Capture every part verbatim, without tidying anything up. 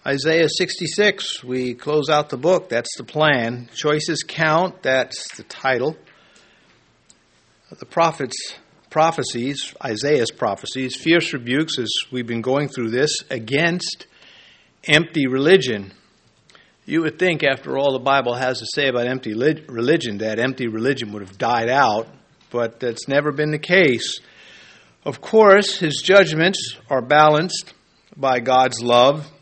Isaiah sixty-six, we close out the book. That's the plan. Choices count. That's the title. The prophets' prophecies, Isaiah's prophecies, fierce rebukes as we've been going through this against empty religion. You would think, after all the Bible has to say about empty religion, that empty religion would have died out, but that's never been the case. Of course, his judgments are balanced by God's love.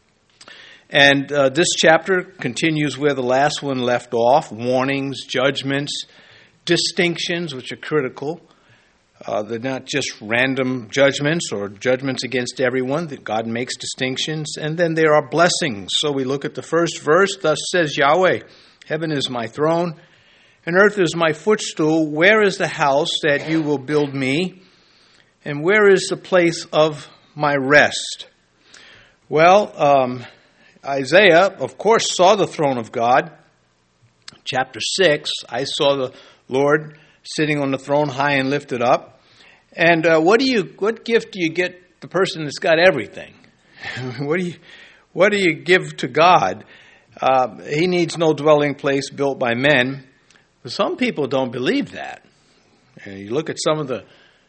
And uh, this chapter continues where the last one left off: warnings, judgments, distinctions, which are critical. Uh, they're not just random judgments or judgments against everyone. That God makes distinctions. And then there are blessings. So we look at the first verse. Thus says Yahweh, heaven is my throne, and earth is my footstool. Where is the house that you will build me? And where is the place of my rest? Well, um... Isaiah, of course, saw the throne of God. Chapter six, I saw the Lord sitting on the throne high and lifted up. And uh, what do you, what gift do you get the person that's got everything? what do you, what do you give to God? Uh, he needs no dwelling place built by men. But some people don't believe that. And you look at some of the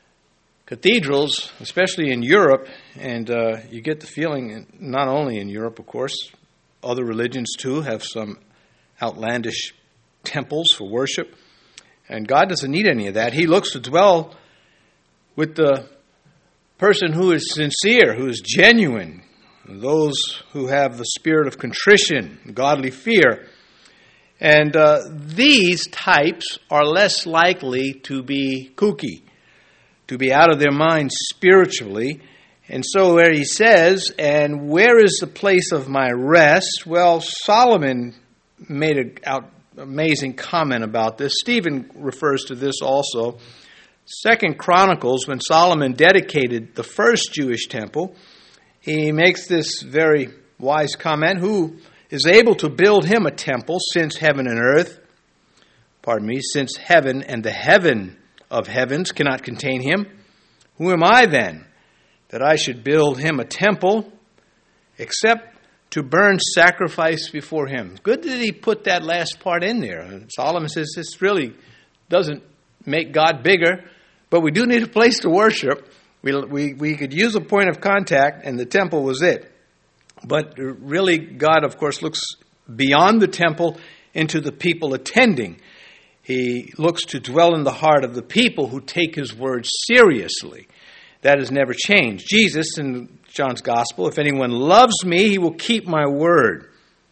cathedrals, especially in Europe, and uh, you get the feeling, not only in Europe, of course, other religions too have some outlandish temples for worship, and God doesn't need any of that. He looks to dwell with the person who is sincere, who is genuine, those who have the spirit of contrition, godly fear. And uh, these types are less likely to be kooky, to be out of their minds spiritually. And so where he says, and where is the place of my rest? Well, Solomon made an amazing comment about this. Stephen refers to this also. Second Chronicles, when Solomon dedicated the first Jewish temple, he makes this very wise comment: who is able to build him a temple, since heaven and earth, pardon me, since heaven and the heaven of heavens cannot contain him? Who am I then, that I should build him a temple, except to burn sacrifice before him? Good that he put that last part in there. Solomon says this really doesn't make God bigger, but we do need a place to worship. We, we, we could use a point of contact, and the temple was it. But really, God, of course, looks beyond the temple into the people attending. He looks to dwell in the heart of the people who take his word seriously. That has never changed. Jesus, in John's Gospel, if anyone loves me, he will keep my word.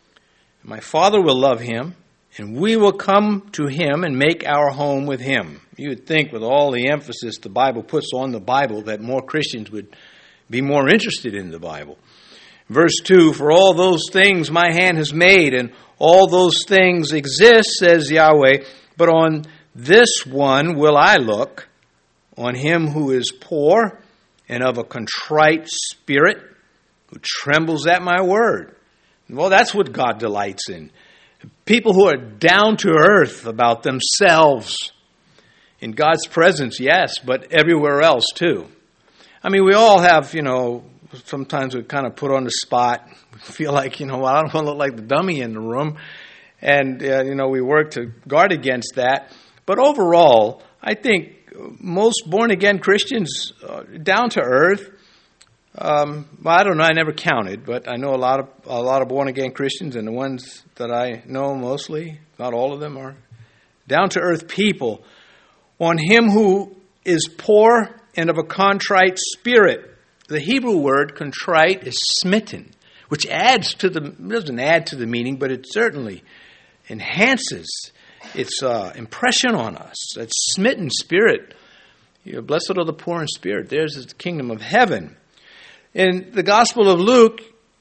My Father will love him, and we will come to him and make our home with him. You would think, with all the emphasis the Bible puts on the Bible, that more Christians would be more interested in the Bible. Verse two, for all those things my hand has made, and all those things exist, says Yahweh, but on this one will I look, on him who is poor and of a contrite spirit, who trembles at my word. Well, that's what God delights in. People who are down to earth about themselves. In God's presence, yes, but everywhere else too. I mean, we all have, you know, sometimes we're kind of put on the spot. We feel like, you know, well, I don't want to look like the dummy in the room. And, uh, you know, we work to guard against that. But overall, I think most born-again Christians, uh, down to earth, um, well, I don't know, I never counted, but I know a lot of a lot of born-again Christians, and the ones that I know mostly, not all of them, are down-to-earth people. On him who is poor and of a contrite spirit. The Hebrew word contrite is smitten, which adds to the, doesn't add to the meaning, but it certainly enhances its uh, impression on us. That smitten spirit. You know, blessed are the poor in spirit. Theirs is the kingdom of heaven. In the Gospel of Luke,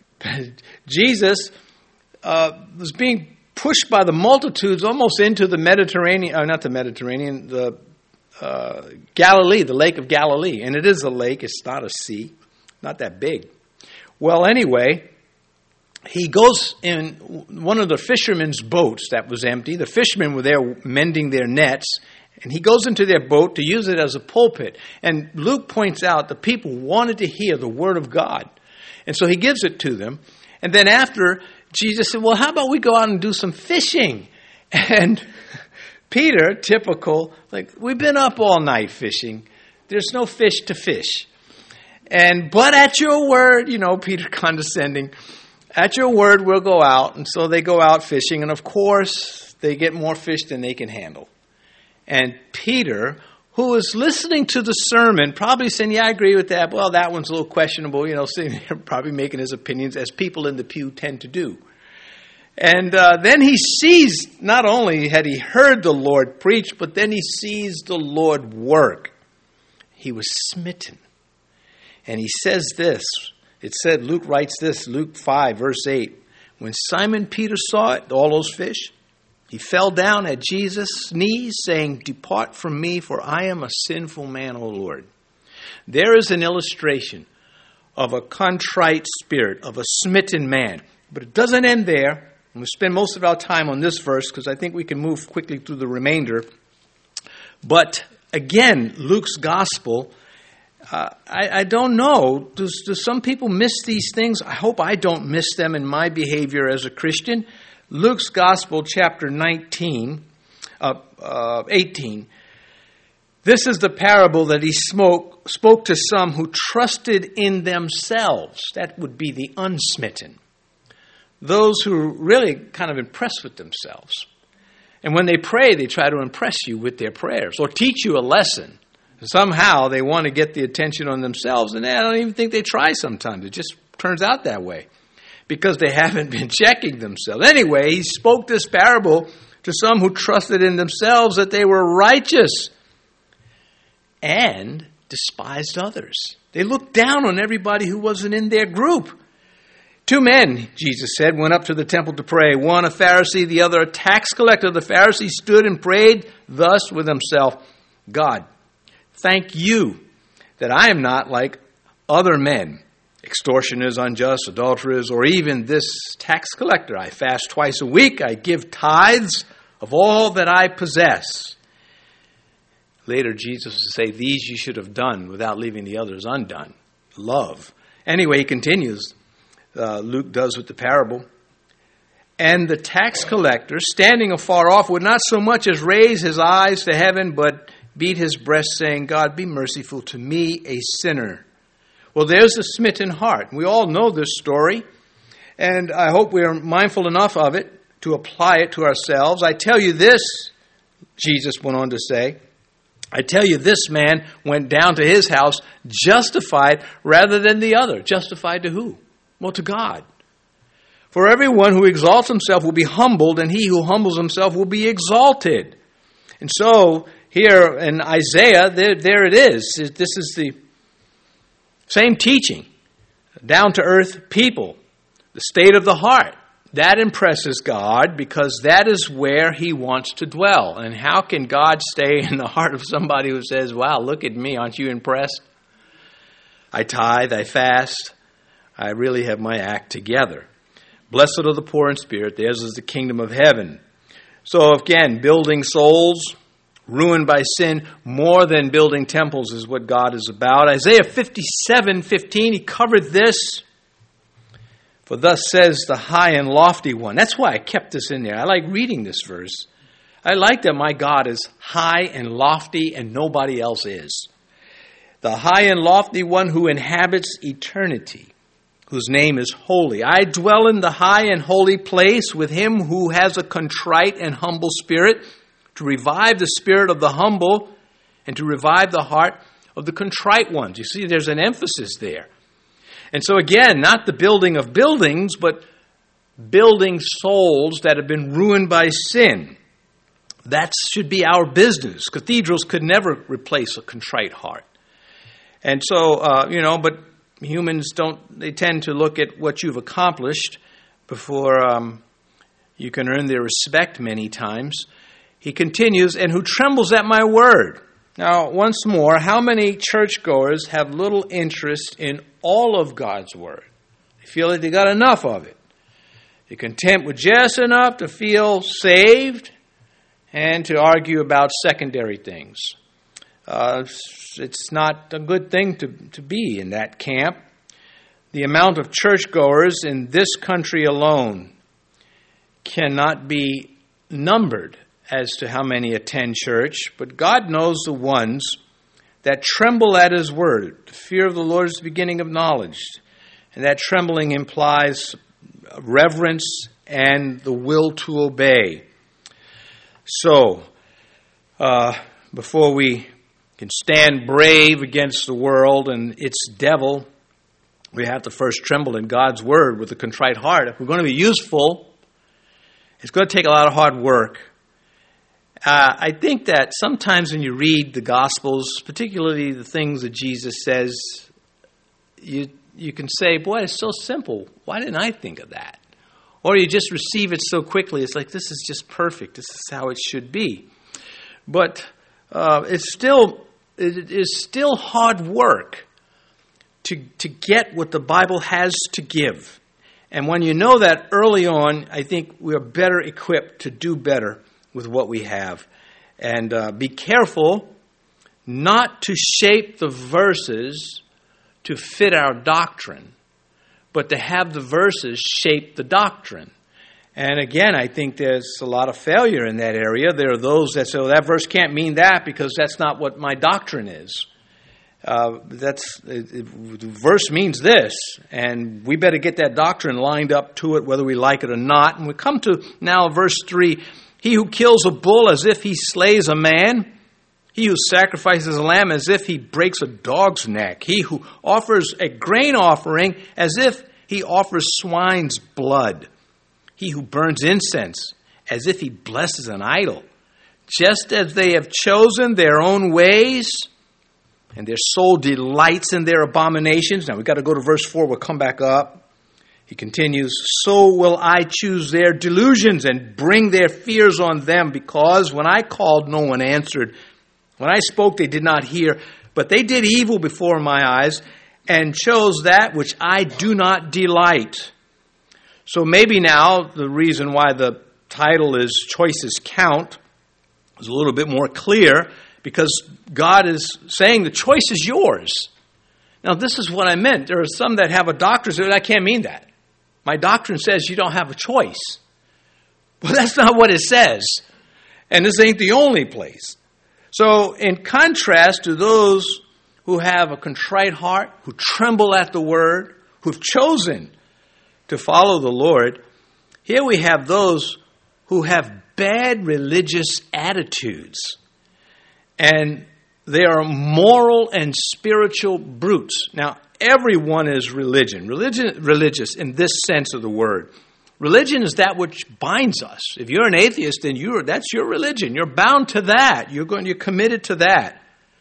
Jesus uh, was being pushed by the multitudes almost into the Mediterranean, or not the Mediterranean, the uh, Galilee, the Lake of Galilee. And it is a lake, it's not a sea, not that big. Well, anyway, he goes in one of the fishermen's boats that was empty. The fishermen were there mending their nets, and he goes into their boat to use it as a pulpit. And Luke points out the people wanted to hear the word of God. And so he gives it to them. And then after, Jesus said, well, how about we go out and do some fishing? And Peter, typical, like, we've been up all night fishing. There's no fish to fish. And, but at your word, you know, Peter condescending, at your word, we'll go out. And so they go out fishing. And of course, they get more fish than they can handle. And Peter, who is listening to the sermon, probably saying, yeah, I agree with that. Well, that one's a little questionable, you know, sitting there probably making his opinions as people in the pew tend to do. And uh, then he sees, not only had he heard the Lord preach, but then he sees the Lord work. He was smitten. And he says this, it said, Luke writes this, Luke five, verse eight. When Simon Peter saw it, all those fish, he fell down at Jesus' knees, saying, depart from me, for I am a sinful man, O Lord. There is an illustration of a contrite spirit, of a smitten man. But it doesn't end there. And we'll spend most of our time on this verse, because I think we can move quickly through the remainder. But again, Luke's gospel, uh, I, I don't know. Do, do some people miss these things? I hope I don't miss them in my behavior as a Christian. Luke's Gospel, chapter nineteen, uh, uh, eighteen. This is the parable that he spoke, spoke to some who trusted in themselves. That would be the unsmitten. Those who are really kind of impressed with themselves. And when they pray, they try to impress you with their prayers or teach you a lesson. Somehow they want to get the attention on themselves, and I don't even think they try sometimes. It just turns out that way, because they haven't been checking themselves. Anyway, he spoke this parable to some who trusted in themselves that they were righteous and despised others. They looked down on everybody who wasn't in their group. Two men, Jesus said, went up to the temple to pray. One a Pharisee, the other a tax collector. The Pharisee stood and prayed thus with himself, God, thank you that I am not like other men, extortioners, unjust, adulterers, or even this tax collector. I fast twice a week. I give tithes of all that I possess. Later, Jesus would say, these you should have done without leaving the others undone. Love. Anyway, he continues. Uh, Luke does with the parable. And the tax collector, standing afar off, would not so much as raise his eyes to heaven, but beat his breast, saying, God, be merciful to me, a sinner. Well, there's a smitten heart. We all know this story, and I hope we are mindful enough of it to apply it to ourselves. I tell you this, Jesus went on to say, I tell you this man went down to his house justified rather than the other. Justified to who? Well, to God. For everyone who exalts himself will be humbled, and he who humbles himself will be exalted. And so, here in Isaiah, there, there it is. This is the same teaching. Down-to-earth people. The state of the heart. That impresses God, because that is where he wants to dwell. And how can God stay in the heart of somebody who says, wow, look at me, aren't you impressed? I tithe, I fast. I really have my act together. Blessed are the poor in spirit, theirs is the kingdom of heaven. So again, building souls, ruined by sin, more than building temples is what God is about. Isaiah fifty-seven fifteen, he covered this. For thus says the high and lofty one. That's why I kept this in there. I like reading this verse. I like that my God is high and lofty and nobody else is. The high and lofty one who inhabits eternity, whose name is holy. I dwell in the high and holy place with him who has a contrite and humble spirit, to revive the spirit of the humble and to revive the heart of the contrite ones. You see, there's an emphasis there. And so again, not the building of buildings, but building souls that have been ruined by sin. That should be our business. Cathedrals could never replace a contrite heart. And so, uh, you know, but humans don't, they tend to look at what you've accomplished before um, you can earn their respect many times. He continues, and who trembles at my word. Now, once more, how many churchgoers have little interest in all of God's word? They feel like they got enough of it. They're content with just enough to feel saved and to argue about secondary things. Uh, it's not a good thing to, to be in that camp. The amount of churchgoers in this country alone cannot be numbered as to how many attend church, but God knows the ones that tremble at His word. The fear of the Lord is the beginning of knowledge, and that trembling implies reverence and the will to obey. So, uh, before we can stand brave against the world and its devil, we have to first tremble in God's word with a contrite heart. If we're going to be useful, it's going to take a lot of hard work. Uh, I think that sometimes when you read the Gospels, particularly the things that Jesus says, you you can say, boy, it's so simple. Why didn't I think of that? Or you just receive it so quickly. It's like, this is just perfect. This is how it should be. But uh, it's still it is still hard work to to get what the Bible has to give. And when you know that early on, I think we are better equipped to do better with what we have. And uh, be careful not to shape the verses to fit our doctrine, but to have the verses shape the doctrine. And again, I think there's a lot of failure in that area. There are those that say, well, that verse can't mean that because that's not what my doctrine is. Uh, that's it, it, the verse means this, and we better get that doctrine lined up to it, whether we like it or not. And we come to now verse three. He who kills a bull as if he slays a man, he who sacrifices a lamb as if he breaks a dog's neck, he who offers a grain offering as if he offers swine's blood, he who burns incense as if he blesses an idol, just as they have chosen their own ways, and their soul delights in their abominations. Now we've got to go to verse four. We'll come back up. He continues, so will I choose their delusions and bring their fears on them, because when I called, no one answered. When I spoke, they did not hear. But they did evil before my eyes and chose that which I do not delight. So maybe now the reason why the title is Choices Count is a little bit more clear, because God is saying the choice is yours. Now, this is what I meant. There are some that have a doctrine that I can't mean that. My doctrine says you don't have a choice. Well, that's not what it says. And this ain't the only place. So, in contrast to those who have a contrite heart, who tremble at the word, who've chosen to follow the Lord, here we have those who have bad religious attitudes. And they are moral and spiritual brutes. Now, everyone is religion. Religion, religious in this sense of the word. Religion is that which binds us. If you're an atheist, then you're that's your religion. You're bound to that. You're going. You're committed to that.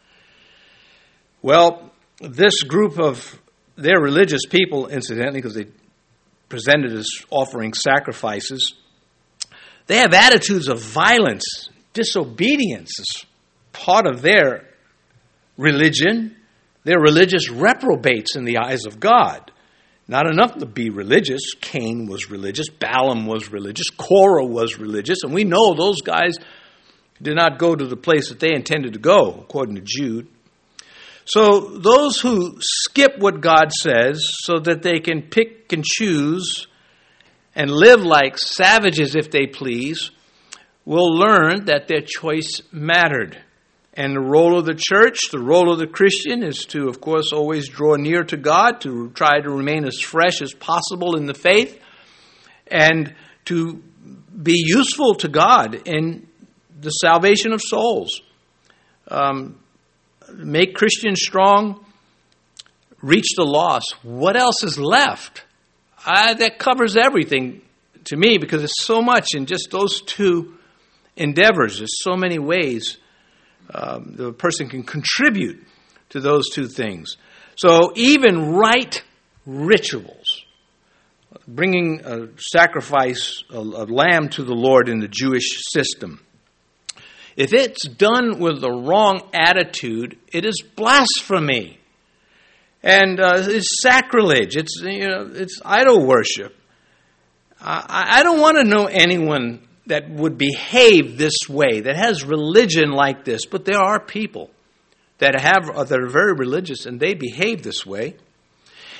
Well, this group of they're religious people, incidentally, because they presented as offering sacrifices. They have attitudes of violence, disobedience is part of their religion. They're religious reprobates in the eyes of God. Not enough to be religious. Cain was religious. Balaam was religious. Korah was religious. And we know those guys did not go to the place that they intended to go, according to Jude. So those who skip what God says so that they can pick and choose and live like savages if they please will learn that their choice mattered. And the role of the church, the role of the Christian is to, of course, always draw near to God, to try to remain as fresh as possible in the faith, and to be useful to God in the salvation of souls. Um, make Christians strong, reach the lost. What else is left? I, that covers everything to me, because there's so much in just those two endeavors. There's so many ways Um, the person can contribute to those two things. So even right rituals, bringing a sacrifice, a, a lamb to the Lord in the Jewish system, if it's done with the wrong attitude, it is blasphemy, and uh, it's sacrilege. It's you know it's idol worship. I, I don't want to know anyone that would behave this way, that has religion like this. But there are people that have that are very religious, and they behave this way.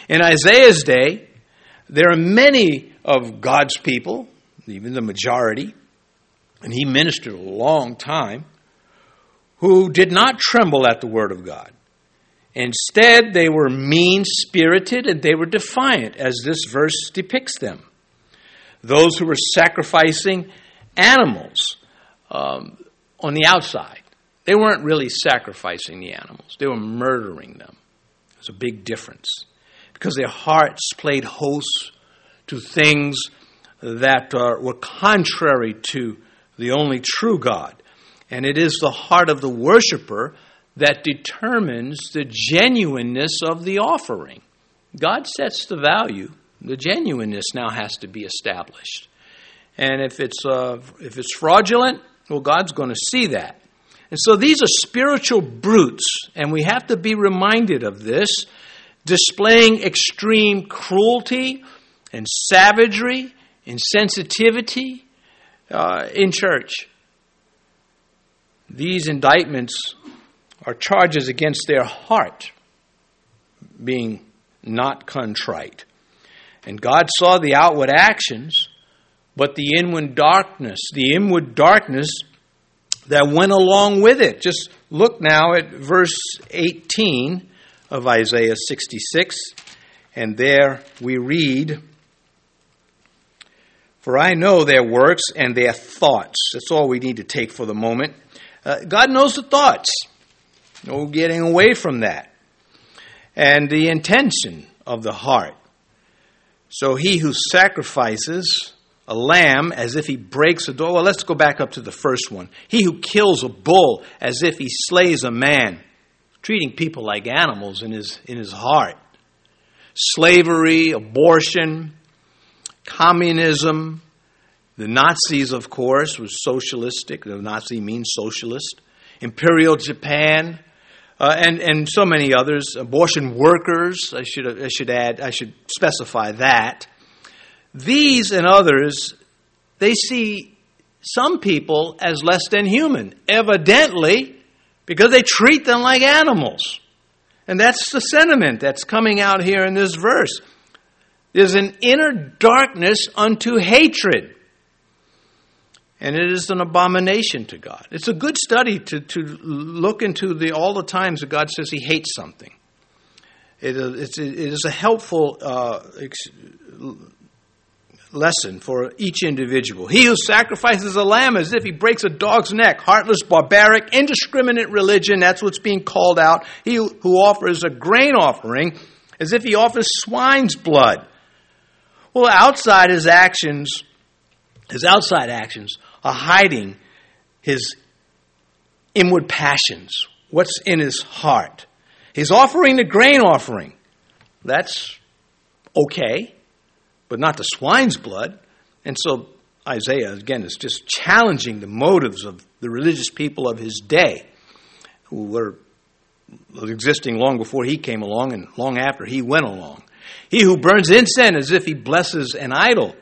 In Isaiah's day, there are many of God's people, even the majority, and he ministered a long time, who did not tremble at the word of God. Instead, they were mean-spirited and they were defiant, as this verse depicts them. Those who were sacrificing animals um, on the outside. They weren't really sacrificing the animals. They were murdering them. There's a big difference. Because their hearts played host to things that uh, were contrary to the only true God. And it is the heart of the worshiper that determines the genuineness of the offering. God sets the value. The genuineness now has to be established. And if it's uh, if it's fraudulent, well, God's going to see that. And so these are spiritual brutes, and we have to be reminded of this, displaying extreme cruelty and savagery, insensitivity uh, in church. These indictments are charges against their heart being not contrite. And God saw the outward actions, but the inward darkness, the inward darkness that went along with it. Just look now at verse eighteen of Isaiah sixty-six, and there we read, "For I know their works and their thoughts." That's all we need to take for the moment. Uh, God knows the thoughts. No getting away from that. And the intention of the heart. So he who sacrifices a lamb as if he breaks a door. Well, let's go back up to the first one. He who kills a bull as if he slays a man. Treating people like animals in his, in his heart. Slavery, abortion, communism. The Nazis, of course, was socialistic. The Nazi means socialist. Imperial Japan. Uh, and, and so many others. Abortion workers, I should, I should add, I should specify that. These and others, they see some people as less than human, evidently, because they treat them like animals. And that's the sentiment that's coming out here in this verse. There's an inner darkness unto hatred. And it is an abomination to God. It's a good study to, to look into the all the times that God says he hates something. It is, it is a helpful uh, ex- lesson for each individual. He who sacrifices a lamb as if he breaks a dog's neck, heartless, barbaric, indiscriminate religion, that's what's being called out. He who offers a grain offering as if he offers swine's blood. Well, outside his actions, his outside actions are hiding his inward passions, what's in his heart. He's offering the grain offering. That's okay, but not the swine's blood. And so Isaiah, again, is just challenging the motives of the religious people of his day, who were existing long before he came along and long after he went along. He who burns incense as if he blesses an idol.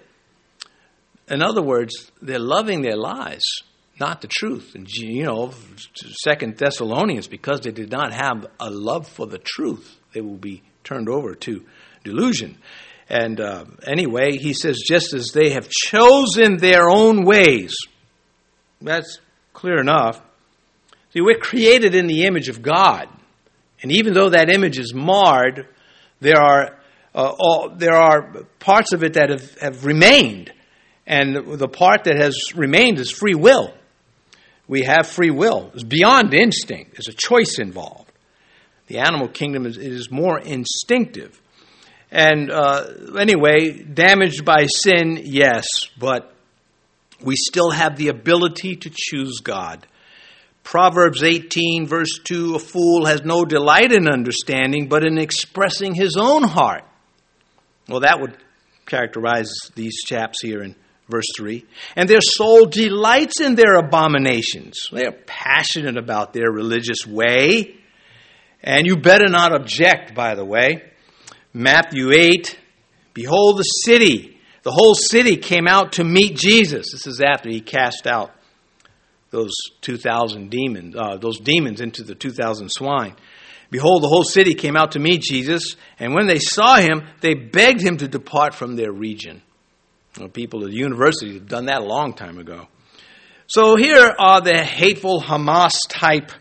In other words, they're loving their lies, not the truth. And, you know, Second Thessalonians, because they did not have a love for the truth, they will be turned over to delusion. And uh, anyway, he says, just as they have chosen their own ways. That's clear enough. See, we're created in the image of God. And even though that image is marred, there are uh, all, there are parts of it that have, have remained. And the part that has remained is free will. We have free will. It's beyond instinct. There's a choice involved. The animal kingdom is, is more instinctive. And uh, anyway, damaged by sin, yes, but we still have the ability to choose God. Proverbs eighteen, verse two, a fool has no delight in understanding, but in expressing his own heart. Well, that would characterize these chaps here in verse three. And their soul delights in their abominations. They are passionate about their religious way. And you better not object, by the way. Matthew eight, behold the city. The whole city came out to meet Jesus. This is after he cast out those two thousand demons, uh, those demons into the two thousand swine. Behold, the whole city came out to meet Jesus, and when they saw him, they begged him to depart from their region. Well, people at the university have done that a long time ago. So here are the hateful Hamas type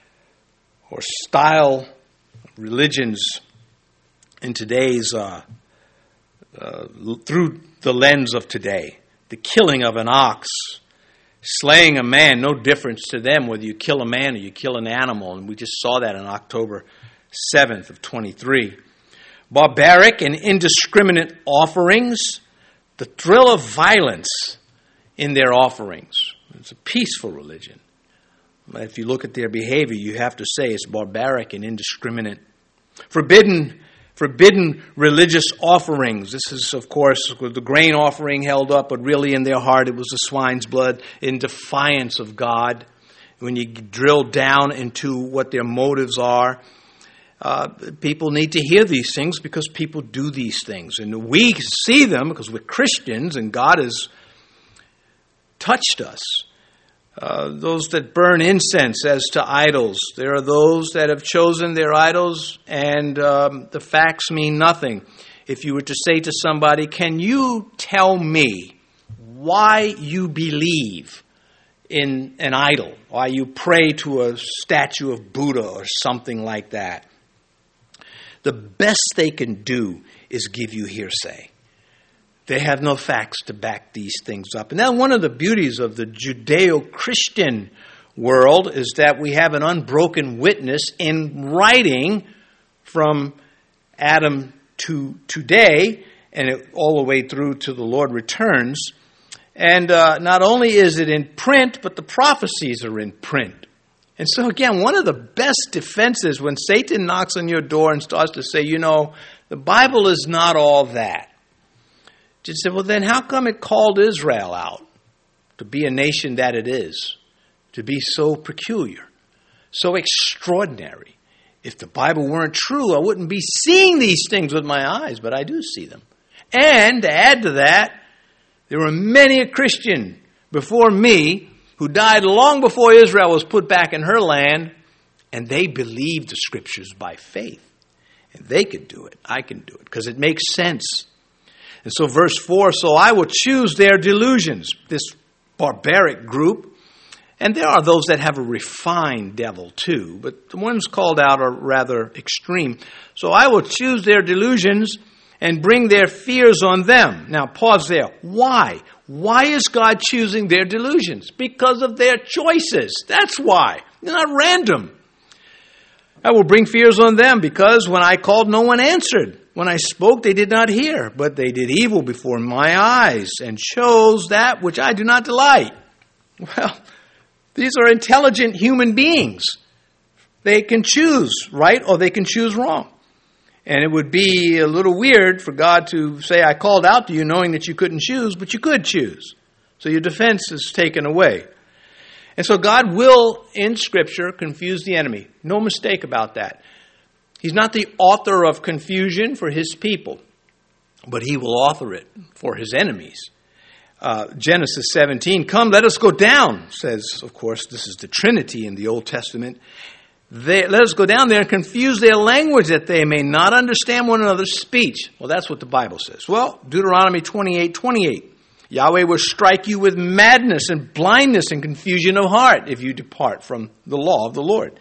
or style religions in today's, uh, uh, through the lens of today. The killing of an ox, slaying a man, no difference to them whether you kill a man or you kill an animal. And we just saw that on October seventh of twenty-three. Barbaric and indiscriminate offerings, the thrill of violence in their offerings. It's a peaceful religion. But if you look at their behavior, you have to say it's barbaric and indiscriminate. Forbidden Forbidden religious offerings. This is, of course, the grain offering held up, but really in their heart it was the swine's blood in defiance of God. When you drill down into what their motives are, uh, people need to hear these things because people do these things. And we see them because we're Christians and God has touched us. Uh, those that burn incense as to idols. There are those that have chosen their idols and um, the facts mean nothing. If you were to say to somebody, can you tell me why you believe in an idol? Why you pray to a statue of Buddha or something like that? The best they can do is give you hearsay. They have no facts to back these things up. And now one of the beauties of the Judeo-Christian world is that we have an unbroken witness in writing from Adam to today, and it, all the way through to the Lord returns. And uh, not only is it in print, but the prophecies are in print. And so again, one of the best defenses when Satan knocks on your door and starts to say, you know, the Bible is not all that. You said, well, then how come it called Israel out to be a nation that it is, to be so peculiar, so extraordinary? If the Bible weren't true, I wouldn't be seeing these things with my eyes, but I do see them. And to add to that, there were many a Christian before me who died long before Israel was put back in her land, and they believed the Scriptures by faith. And they could do it. I can do it because it makes sense. And so verse four, so I will choose their delusions, this barbaric group. And there are those that have a refined devil too, but the ones called out are rather extreme. So I will choose their delusions and bring their fears on them. Now pause there. Why? Why is God choosing their delusions? Because of their choices. That's why. They're not random. I will bring fears on them because when I called, no one answered. When I spoke, they did not hear, but they did evil before my eyes and chose that which I do not delight. Well, these are intelligent human beings. They can choose right or they can choose wrong. And it would be a little weird for God to say, I called out to you knowing that you couldn't choose, but you could choose. So your defense is taken away. And so God will, in Scripture, confuse the enemy. No mistake about that. He's not the author of confusion for his people, but he will author it for his enemies. Uh, Genesis seventeen, come, let us go down, says, of course, this is the Trinity in the Old Testament. They, let us go down there and confuse their language that they may not understand one another's speech. Well, that's what the Bible says. Well, Deuteronomy twenty-eight twenty-eight. Yahweh will strike you with madness and blindness and confusion of heart if you depart from the law of the Lord.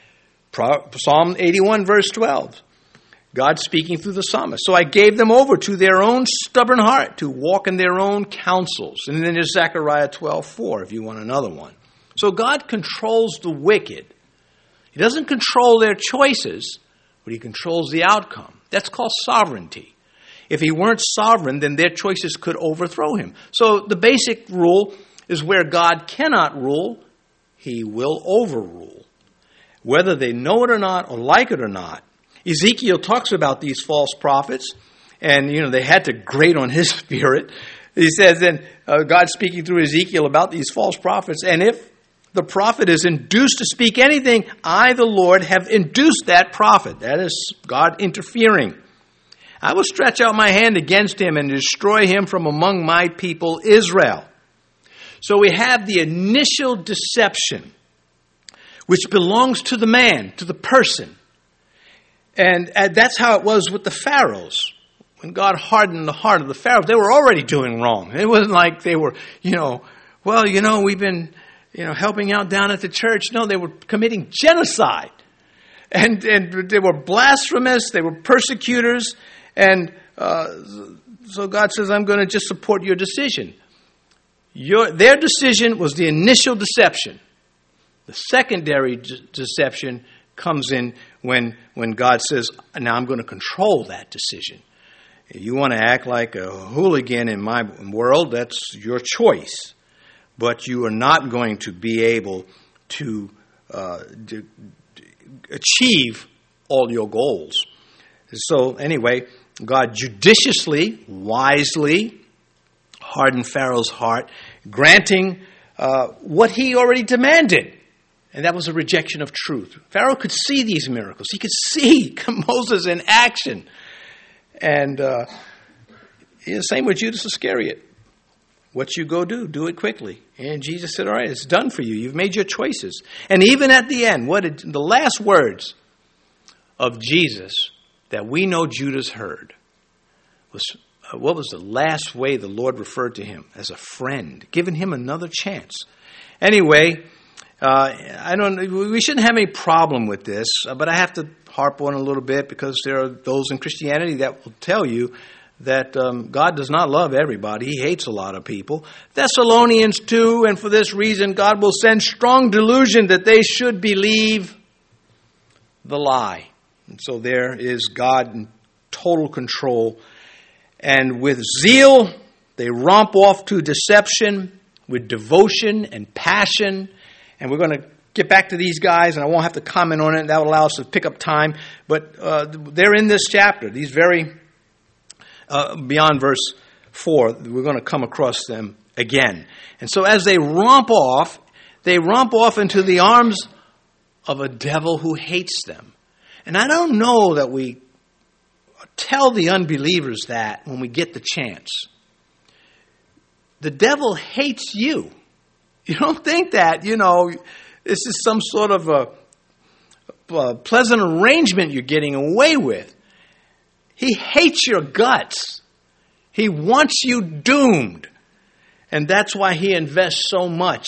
Psalm eighty-one, verse twelve. God speaking through the psalmist. So I gave them over to their own stubborn heart to walk in their own counsels. And then there's Zechariah twelve four if you want another one. So God controls the wicked. He doesn't control their choices, but he controls the outcome. That's called sovereignty. If he weren't sovereign, then their choices could overthrow him. So the basic rule is where God cannot rule, he will overrule. Whether they know it or not, or like it or not. Ezekiel talks about these false prophets, and you know they had to grate on his spirit. He says, then uh, God speaking through Ezekiel about these false prophets, and if the prophet is induced to speak anything, I, the Lord, have induced that prophet. That is God interfering. I will stretch out my hand against him and destroy him from among my people Israel. So we have the initial deception, which belongs to the man, to the person. And, and that's how it was with the Pharaohs. When God hardened the heart of the Pharaohs, they were already doing wrong. It wasn't like they were, you know, well, you know, we've been, you know, helping out down at the church. No, they were committing genocide. And, and they were blasphemous. They were persecutors. And uh, so God says, I'm going to just support your decision. Your, their decision was the initial deception. The secondary de- deception comes in when, when God says, now I'm going to control that decision. You want to act like a hooligan in my world, that's your choice. But you are not going to be able to, uh, to achieve all your goals. So anyway, God judiciously, wisely hardened Pharaoh's heart, granting uh, what he already demanded. And that was a rejection of truth. Pharaoh could see these miracles. He could see Moses in action. And uh, the same with Judas Iscariot. What you go do, do it quickly. And Jesus said, all right, it's done for you. You've made your choices. And even at the end, what did, the last words of Jesus that we know Judas heard was, uh, what was the last way the Lord referred to him? As a friend, giving him another chance. Anyway, uh, I don't. we shouldn't have any problem with this, but I have to harp on a little bit because there are those in Christianity that will tell you that um, God does not love everybody. He hates a lot of people. Thessalonians two, and for this reason God will send strong delusion that they should believe the lie. And so there is God in total control. And with zeal, they romp off to deception, with devotion and passion. And we're going to get back to these guys, and I won't have to comment on it. That will allow us to pick up time. But uh, they're in this chapter, these very... Uh, beyond verse four, we're going to come across them again. And so as they romp off, they romp off into the arms of a devil who hates them. And I don't know that we tell the unbelievers that when we get the chance. The devil hates you. You don't think that, you know, this is some sort of a, a pleasant arrangement you're getting away with. He hates your guts. He wants you doomed. And that's why he invests so much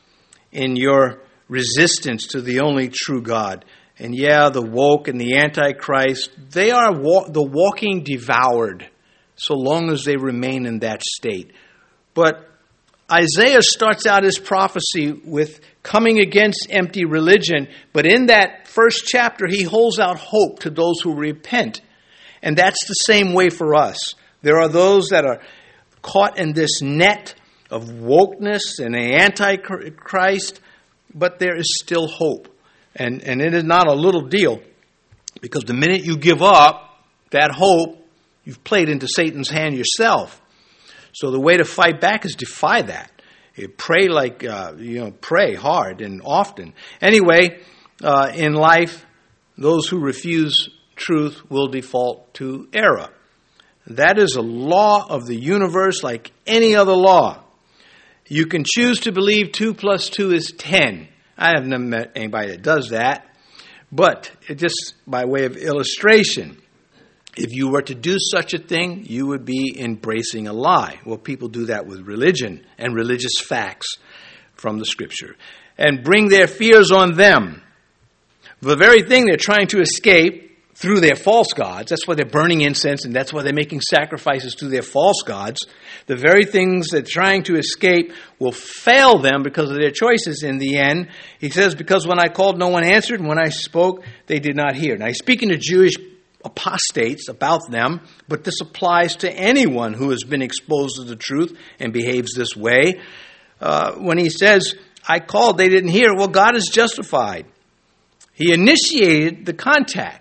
in your resistance to the only true God. And yeah, the woke and the Antichrist, they are wa- the walking devoured so long as they remain in that state. But Isaiah starts out his prophecy with coming against empty religion. But in that first chapter, he holds out hope to those who repent. And that's the same way for us. There are those that are caught in this net of wokeness and the Antichrist, but there is still hope. And, and it is not a little deal, because the minute you give up that hope, you've played into Satan's hand yourself. So the way to fight back is defy that. You pray like, uh, you know, pray hard and often. Anyway, uh, in life, those who refuse truth will default to error. That is a law of the universe like any other law. You can choose to believe two plus two is ten. I have never met anybody that does that. But it just by way of illustration, if you were to do such a thing, you would be embracing a lie. Well, people do that with religion and religious facts from the Scripture. And bring their fears on them. The very thing they're trying to escape through their false gods. That's why they're burning incense, and that's why they're making sacrifices to their false gods. The very things they're trying to escape will fail them because of their choices in the end. He says, because when I called, no one answered, and when I spoke, they did not hear. Now, he's speaking to Jewish apostates about them, but this applies to anyone who has been exposed to the truth and behaves this way. Uh, when he says, I called, they didn't hear, well, God is justified. He initiated the contact.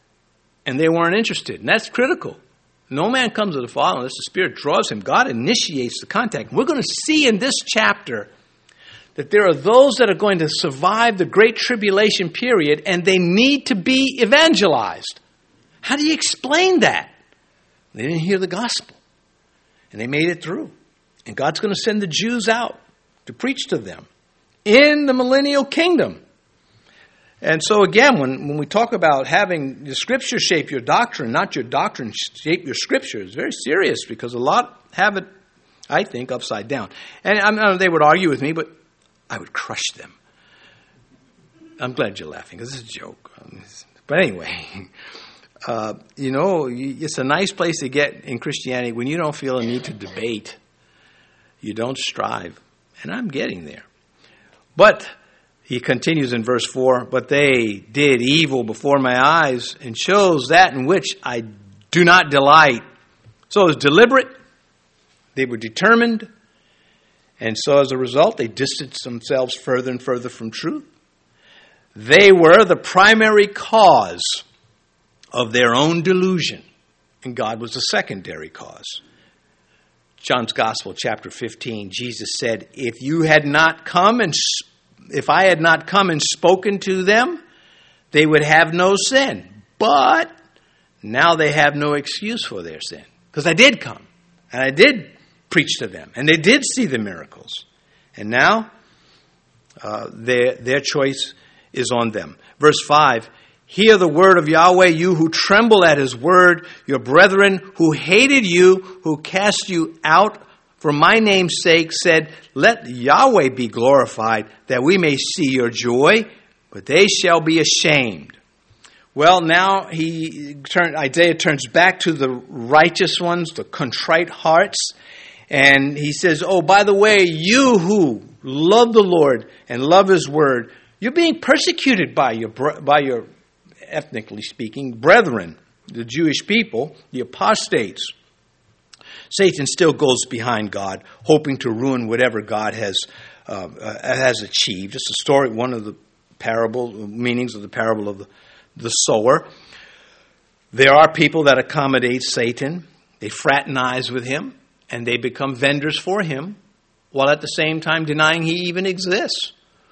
And they weren't interested. And that's critical. No man comes to the Father unless the Spirit draws him. God initiates the contact. And we're going to see in this chapter that there are those that are going to survive the Great Tribulation period, and they need to be evangelized. How do you explain that? They didn't hear the gospel. And they made it through. And God's going to send the Jews out to preach to them in the millennial kingdom. And so again, when, when we talk about having the Scripture shape your doctrine, not your doctrine shape your Scripture, it's very serious because a lot have it, I think, upside down. And I know they would argue with me, but I would crush them. I'm glad you're laughing because it's a joke. But anyway, uh, you know, it's a nice place to get in Christianity when you don't feel a need to debate. You don't strive. And I'm getting there. But he continues in verse four, but they did evil before my eyes and chose that in which I do not delight. So it was deliberate. They were determined. And so as a result, they distanced themselves further and further from truth. They were the primary cause of their own delusion, and God was the secondary cause. John's Gospel, chapter fifteen, Jesus said, if you had not come and if I had not come and spoken to them, they would have no sin. But now they have no excuse for their sin. Because I did come, and I did preach to them, and they did see the miracles. And now uh, their, their choice is on them. Verse five, hear the word of Yahweh, you who tremble at his word, your brethren who hated you, who cast you out for my name's sake, said, let Yahweh be glorified, that we may see your joy, but they shall be ashamed. Well, now he turn, Isaiah turns back to the righteous ones, the contrite hearts, and he says, oh, by the way, you who love the Lord and love his word, you're being persecuted by your by your, ethnically speaking, brethren, the Jewish people, the apostates. Satan still goes behind God, hoping to ruin whatever God has uh, uh, has achieved. It's a story, one of the parable meanings of the parable of the, the sower. There are people that accommodate Satan. They fraternize with him, and they become vendors for him, while at the same time denying he even exists,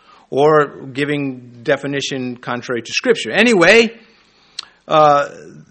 or giving definition contrary to Scripture. Anyway, uh,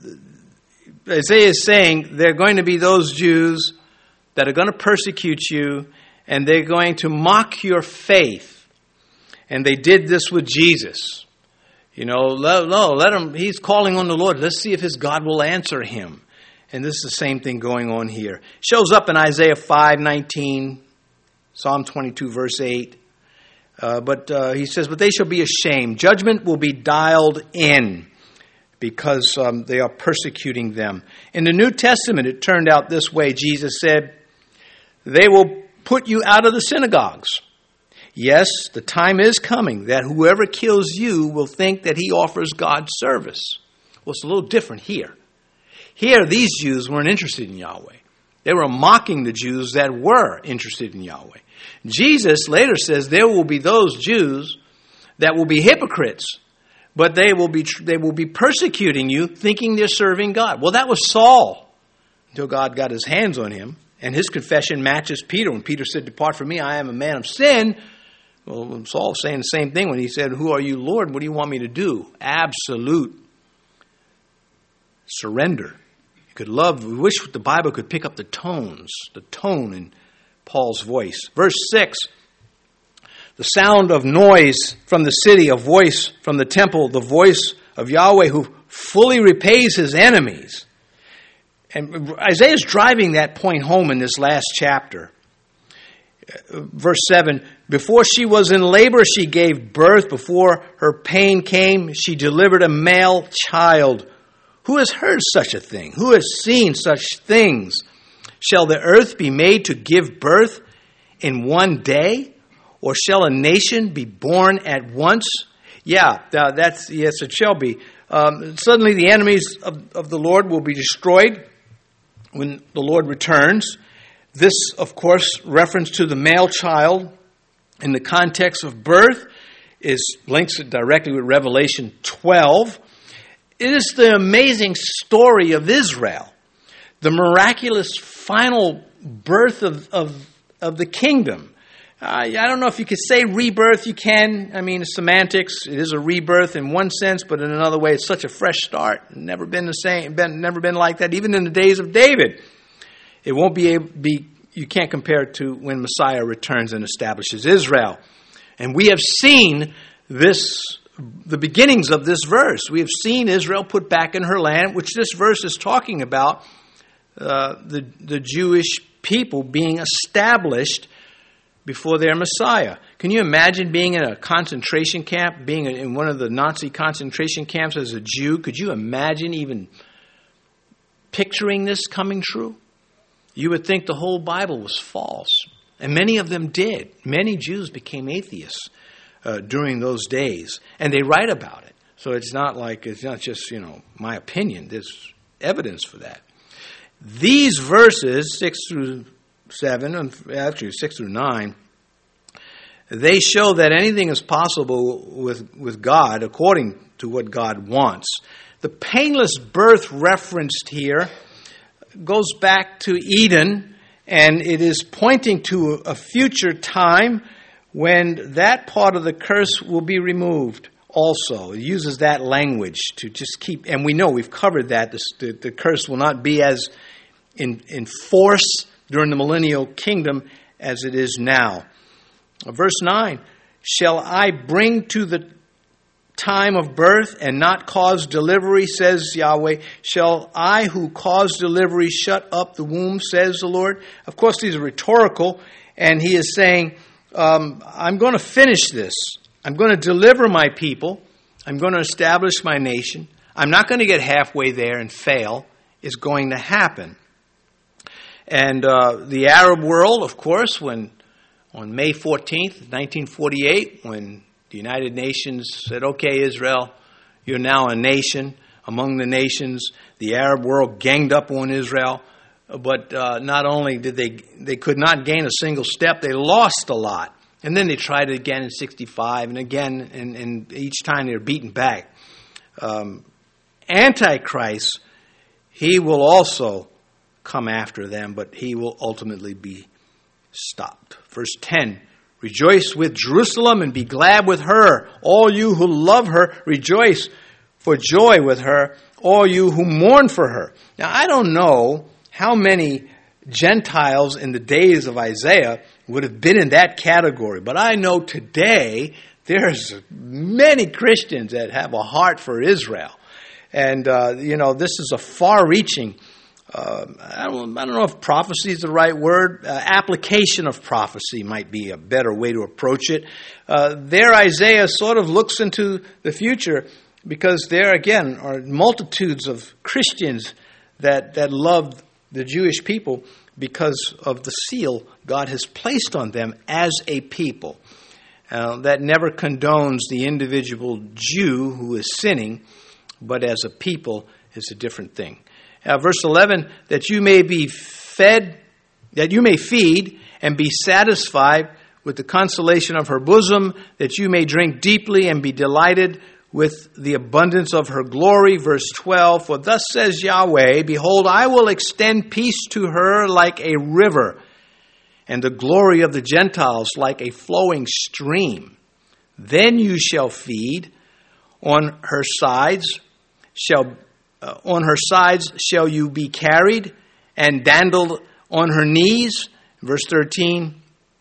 Isaiah is saying there are going to be those Jews that are going to persecute you, and they're going to mock your faith. And they did this with Jesus. You know, let, no, let him, he's calling on the Lord. Let's see if his God will answer him. And this is the same thing going on here. It shows up in Isaiah five nineteen, Psalm twenty-two, verse eight. Uh, but uh, he says, but they shall be ashamed. Judgment will be dialed in because um, they are persecuting them. In the New Testament, it turned out this way. Jesus said, they will put you out of the synagogues. Yes, the time is coming that whoever kills you will think that he offers God service. Well, it's a little different here. Here, these Jews weren't interested in Yahweh. They were mocking the Jews that were interested in Yahweh. Jesus later says there will be those Jews that will be hypocrites, but they will be they will be persecuting you, thinking they're serving God. Well, that was Saul until God got his hands on him, and his confession matches Peter. When Peter said, "Depart from me, I am a man of sin," well, Saul was saying the same thing when he said, "Who are you, Lord? What do you want me to do?" Absolute surrender. You could love. We wish the Bible could pick up the tones, the tone in Paul's voice. Verse six, the sound of noise from the city, a voice from the temple, the voice of Yahweh who fully repays his enemies. And Isaiah's driving that point home in this last chapter. Verse seven, before she was in labor, she gave birth. Before her pain came, she delivered a male child. Who has heard such a thing? Who has seen such things? Shall the earth be made to give birth in one day? Or shall a nation be born at once? Yeah, uh, that's yes, it shall be. Um, suddenly the enemies of, of the Lord will be destroyed when the Lord returns. This, of course, reference to the male child in the context of birth is links it directly with Revelation twelve. It is the amazing story of Israel, the miraculous final birth of, of, of the kingdom. Uh, I don't know if you could say rebirth. You can. I mean, it's semantics. It is a rebirth in one sense, but in another way, it's such a fresh start. Never been the same. Been, never been like that. Even in the days of David, it won't be able be. You can't compare it to when Messiah returns and establishes Israel. And we have seen this the beginnings of this verse. We have seen Israel put back in her land, which this verse is talking about, uh, the, the Jewish people being established before their Messiah. Can you imagine being in a concentration camp, being in one of the Nazi concentration camps as a Jew? Could you imagine even picturing this coming true? You would think the whole Bible was false. And many of them did. Many Jews became atheists uh, during those days. And they write about it. So it's not like, it's not just, you know, my opinion. There's evidence for that. These verses, six through seven, and actually six through nine, they show that anything is possible with, with God according to what God wants. The painless birth referenced here goes back to Eden, and it is pointing to a future time when that part of the curse will be removed also. It uses that language to just keep, and we know we've covered that, the, the, the curse will not be as in, in force during the millennial kingdom as it is now. Verse nine, shall I bring to the time of birth and not cause delivery, says Yahweh? Shall I who cause delivery shut up the womb, says the Lord? Of course, these are rhetorical, and he is saying, um, I'm going to finish this. I'm going to deliver my people. I'm going to establish my nation. I'm not going to get halfway there and fail. It's going to happen. And uh, the Arab world, of course, when on May fourteenth, nineteen forty-eight, when the United Nations said, okay, Israel, you're now a nation among the nations. The Arab world ganged up on Israel. But uh, not only did they, they could not gain a single step, they lost a lot. And then they tried it again in sixty-five and again, and, and each time they were beaten back. Um, Antichrist, he will also come after them, but he will ultimately be stopped. Verse ten, rejoice with Jerusalem and be glad with her. All you who love her, rejoice for joy with her. All you who mourn for her. Now, I don't know how many Gentiles in the days of Isaiah would have been in that category, but I know today there's many Christians that have a heart for Israel. And, uh, you know, this is a far-reaching Uh, I don't, I don't know if prophecy is the right word. Uh, application of prophecy might be a better way to approach it. Uh, there Isaiah sort of looks into the future because there again are multitudes of Christians that, that love the Jewish people because of the seal God has placed on them as a people. Uh, that never condones the individual Jew who is sinning, but as a people is a different thing. Uh, verse eleven, that you may be fed, that you may feed and be satisfied with the consolation of her bosom, that you may drink deeply and be delighted with the abundance of her glory. Verse twelve, for thus says Yahweh, behold, I will extend peace to her like a river, and the glory of the Gentiles like a flowing stream. Then you shall feed on her sides, shall Uh, on her sides shall you be carried, and dandled on her knees. Verse thirteen.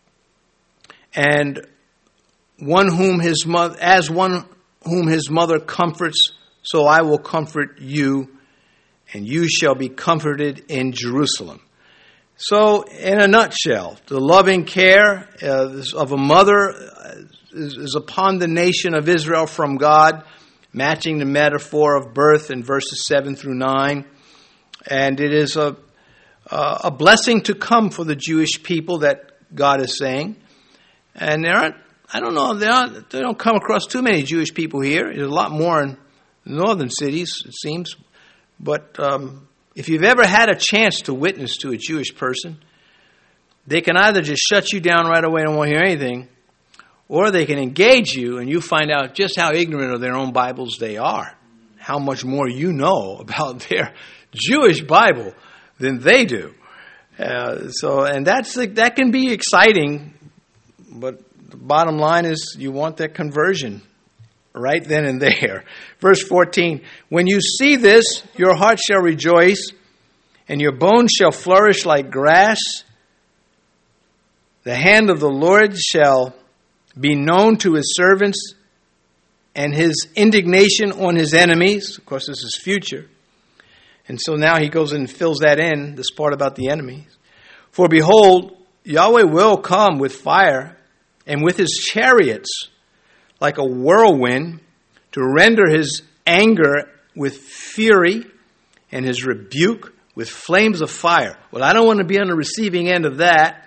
And one whom his mother, as one whom his mother comforts, so I will comfort you, and you shall be comforted in Jerusalem. So, in a nutshell, the loving care uh, of a mother is, is upon the nation of Israel from God, matching the metaphor of birth in verses seven through nine. And it is a, a blessing to come for the Jewish people that God is saying. And there aren't, I don't know, they, aren't, they don't come across too many Jewish people here. There's a lot more in northern cities, it seems. But um, if you've ever had a chance to witness to a Jewish person, they can either just shut you down right away and don't want to hear anything, or they can engage you and you find out just how ignorant of their own Bibles they are. How much more you know about their Jewish Bible than they do. Uh, so, and that's that can be exciting, but the bottom line is you want that conversion right then and there. Verse fourteen, when you see this, your heart shall rejoice, and your bones shall flourish like grass. The hand of the Lord shall be known to his servants, and his indignation on his enemies. Of course, this is future. And so now he goes and fills that in, this part about the enemies. For behold, Yahweh will come with fire and with his chariots like a whirlwind to render his anger with fury and his rebuke with flames of fire. Well, I don't want to be on the receiving end of that.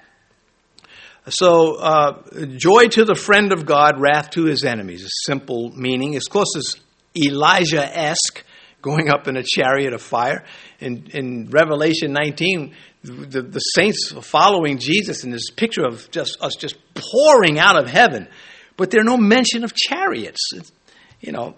So, uh, joy to the friend of God, wrath to his enemies. A simple meaning. Of course, it's Elijah-esque, going up in a chariot of fire. In, in Revelation nineteen, the, the saints are following Jesus in this picture of just us just pouring out of heaven. But there's no mention of chariots. It's, you know,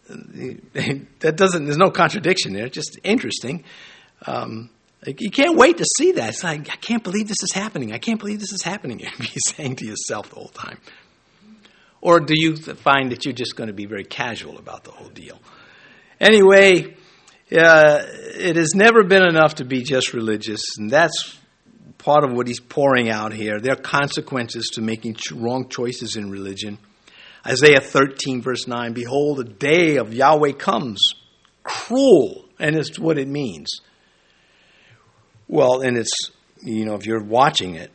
that doesn't, there's no contradiction there. It's just interesting. Um, you can't wait to see that. It's like, I can't believe this is happening. I can't believe this is happening. You'll be saying to yourself the whole time. Or do you find that you're just going to be very casual about the whole deal? Anyway, uh, it has never been enough to be just religious, and that's part of what he's pouring out here. There are consequences to making wrong choices in religion. Isaiah thirteen, verse nine, behold, the day of Yahweh comes, cruel, and it's what it means. Well, and it's, you know, if you're watching it,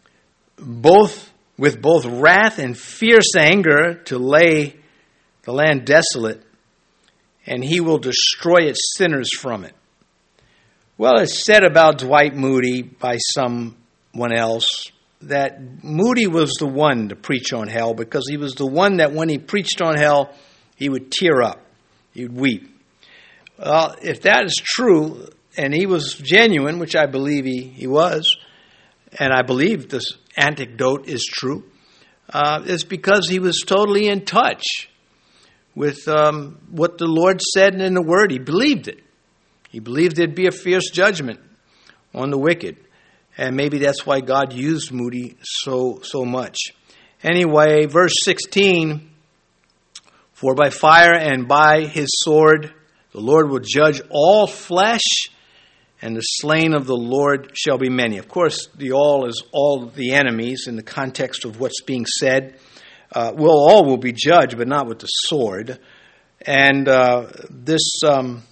both with both wrath and fierce anger to lay the land desolate, and he will destroy its sinners from it. Well, it's said about Dwight Moody by someone else that Moody was the one to preach on hell because he was the one that when he preached on hell, he would tear up. He would weep. Well, if that is true, and he was genuine, which I believe he, he was, and I believe this anecdote is true, uh, it's because he was totally in touch with um, what the Lord said in the Word. He believed it. He believed there'd be a fierce judgment on the wicked. And maybe that's why God used Moody so so much. Anyway, verse sixteen, for by fire and by his sword the Lord will judge all flesh, and the slain of the Lord shall be many. Of course, the all is all the enemies in the context of what's being said. Uh, well, all will be judged, but not with the sword. And uh, this um,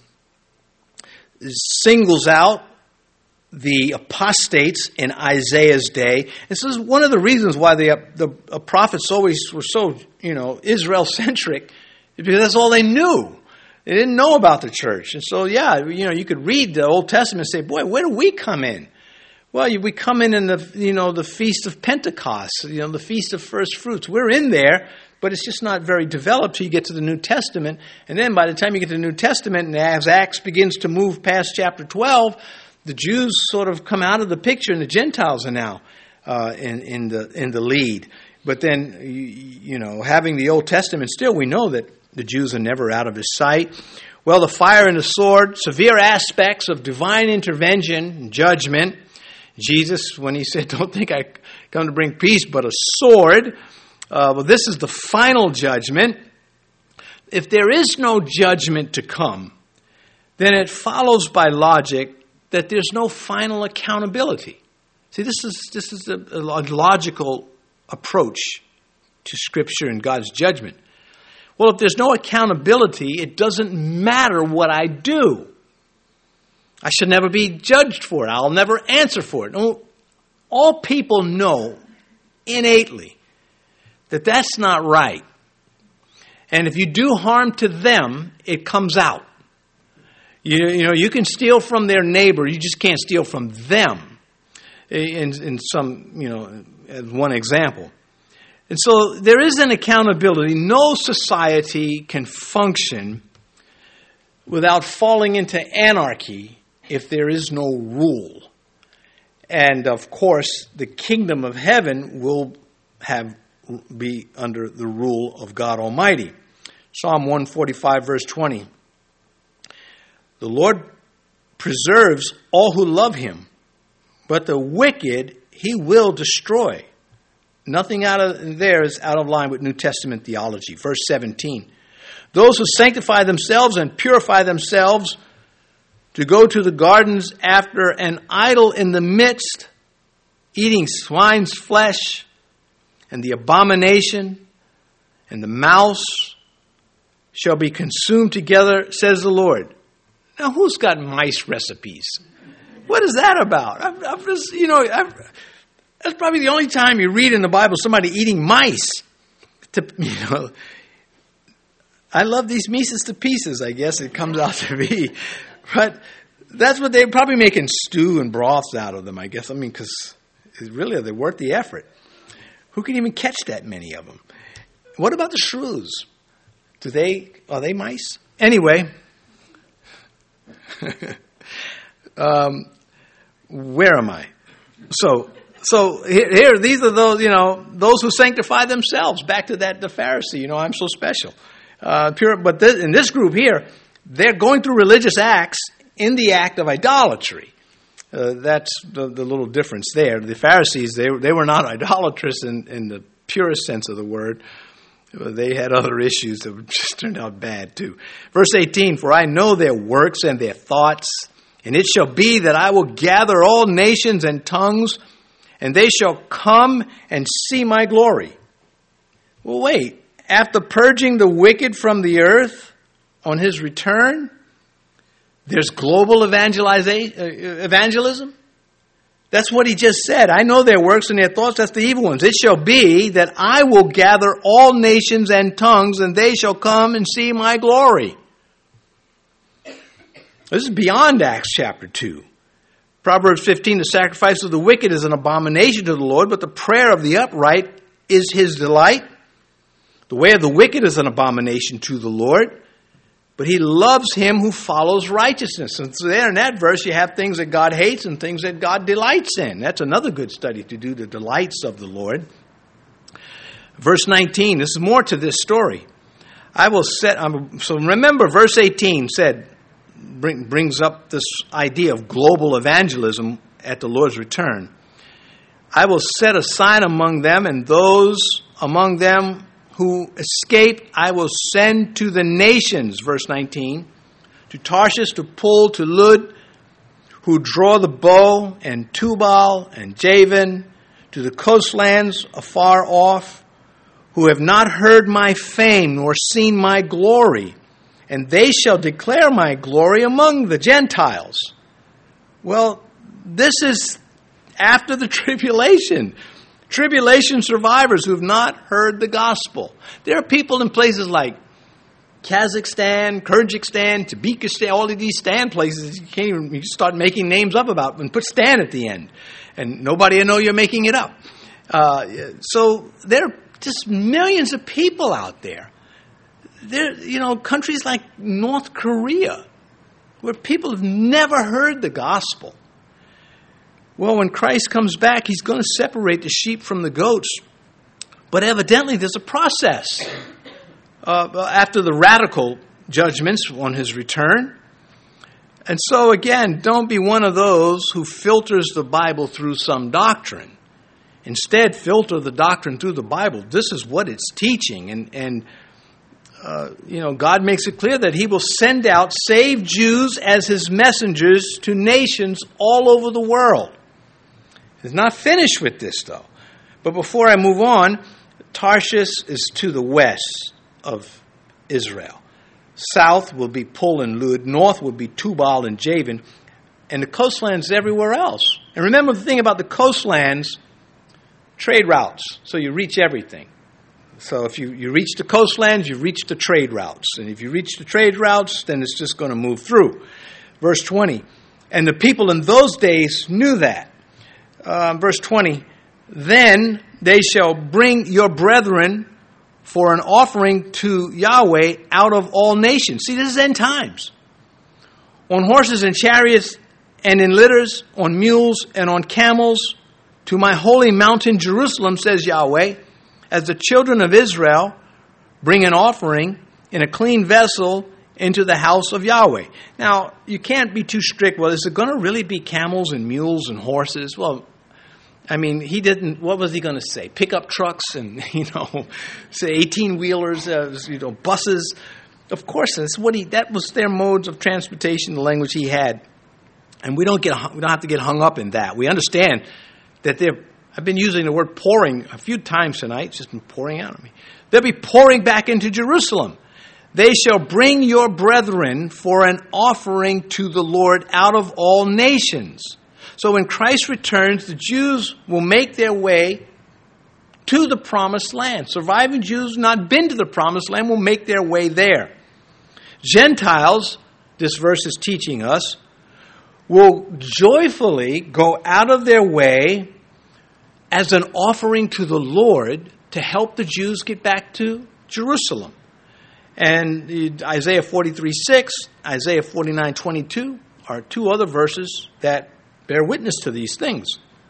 singles out the apostates in Isaiah's day. This is one of the reasons why the, the uh, prophets always were so, you know, Israel-centric, because that's all they knew. They didn't know about the church. And so, yeah, you know, you could read the Old Testament and say, boy, where do we come in? Well, we come in in the, you know, the Feast of Pentecost, you know, the Feast of First Fruits. We're in there, but it's just not very developed till you get to the New Testament. And then by the time you get to the New Testament, and as Acts begins to move past chapter twelve, the Jews sort of come out of the picture, and the Gentiles are now uh, in, in the in the lead. But then, you, you know, having the Old Testament still, we know that the Jews are never out of his sight. Well, the fire and the sword, severe aspects of divine intervention and judgment. Jesus, when he said, don't think I come to bring peace, but a sword. Uh, well, this is the final judgment. If there is no judgment to come, then it follows by logic that there's no final accountability. See, this is this is a, a logical approach to Scripture and God's judgment. Well, if there's no accountability, it doesn't matter what I do. I should never be judged for it. I'll never answer for it. No, all people know innately that that's not right. And if you do harm to them, it comes out. You, you know, you can steal from their neighbor. You just can't steal from them. In, in some, you know, as one example. And so there is an accountability. No society can function without falling into anarchy if there is no rule. And of course, the kingdom of heaven will have be under the rule of God Almighty. Psalm one forty-five, verse twenty. The Lord preserves all who love him, but the wicked he will destroy. Nothing out of there is out of line with New Testament theology. Verse seventeen. Those who sanctify themselves and purify themselves to go to the gardens after an idol in the midst, eating swine's flesh and the abomination and the mouse shall be consumed together, says the Lord. Now, who's got mice recipes? What is that about? I've, I've just, you know, I've, that's probably the only time you read in the Bible somebody eating mice. To, you know, I love these mices to pieces, I guess it comes out to be. But that's what they're probably making stew and broths out of them, I guess. I mean, because really, they're worth the effort. Who can even catch that many of them? What about the shrews? Do they, are they mice? Anyway, um, where am I? So, so here, here, these are those, you know, those who sanctify themselves. Back to that, the Pharisee, you know, I'm so special. Uh, pure, but this, in this group here, they're going through religious acts in the act of idolatry. Uh, that's the, the little difference there. The Pharisees, they, they were not idolatrous in, in the purest sense of the word. They had other issues that just turned out bad too. Verse eighteen, for I know their works and their thoughts, and it shall be that I will gather all nations and tongues, and they shall come and see my glory. Well, wait. After purging the wicked from the earth on his return, there's global evangelism? That's what he just said. I know their works and their thoughts. That's the evil ones. It shall be that I will gather all nations and tongues, and they shall come and see my glory. This is beyond Acts chapter two. Proverbs fifteen, the sacrifice of the wicked is an abomination to the Lord, but the prayer of the upright is his delight. The way of the wicked is an abomination to the Lord, but he loves him who follows righteousness. And so there in that verse, you have things that God hates and things that God delights in. That's another good study to do, the delights of the Lord. Verse nineteen, this is more to this story. I will set, um, so remember verse eighteen said, bring, brings up this idea of global evangelism at the Lord's return. I will set a sign among them, and those among them who escape I will send to the nations, verse nineteen, to Tarshish, to Pul, to Lud, who draw the bow, and Tubal, and Javan, to the coastlands afar off, who have not heard my fame, nor seen my glory, and they shall declare my glory among the Gentiles. Well, this is after the tribulation. Tribulation survivors who have not heard the gospel. There are people in places like Kazakhstan, Kyrgyzstan, Tajikistan, all of these Stan places you can't even, you start making names up about and put Stan at the end. And nobody will know you're making it up. Uh, so there are just millions of people out there. There, you know, countries like North Korea, where people have never heard the gospel. Well, when Christ comes back, he's going to separate the sheep from the goats. But evidently, there's a process. Uh, after the radical judgments on his return. And so, again, don't be one of those who filters the Bible through some doctrine. Instead, filter the doctrine through the Bible. This is what it's teaching. And, and uh, you know, God makes it clear that he will send out saved Jews as his messengers to nations all over the world. It's not finished with this, though. But before I move on, Tarshish is to the west of Israel. South will be Pul and Lud. North will be Tubal and Javan. And the coastlands everywhere else. And remember the thing about the coastlands, trade routes. So you reach everything. So if you, you reach the coastlands, you reach the trade routes. And if you reach the trade routes, then it's just going to move through. Verse twenty. And the people in those days knew that. Uh, verse twenty, then they shall bring your brethren for an offering to Yahweh out of all nations. See, this is end times. On horses and chariots and in litters, on mules and on camels, to my holy mountain Jerusalem, says Yahweh, as the children of Israel bring an offering in a clean vessel into the house of Yahweh. Now, you can't be too strict. Well, is it going to really be camels and mules and horses? Well, I mean, he didn't, what was he going to say? Pickup trucks and, you know, say eighteen-wheelers, uh, you know, buses. Of course, that's what he, that was their modes of transportation, the language he had. And we don't get, we don't have to get hung up in that. We understand that they're, I've been using the word pouring a few times tonight. It's just been pouring out on me. They'll be pouring back into Jerusalem. they shall bring your brethren for an offering to the Lord out of all nations. So when Christ returns, the Jews will make their way to the promised land. Surviving Jews not been to the promised land will make their way there. Gentiles, this verse is teaching us, will joyfully go out of their way as an offering to the Lord to help the Jews get back to Jerusalem. And Isaiah forty-three six, Isaiah forty-nine twenty-two are two other verses that bear witness to these things.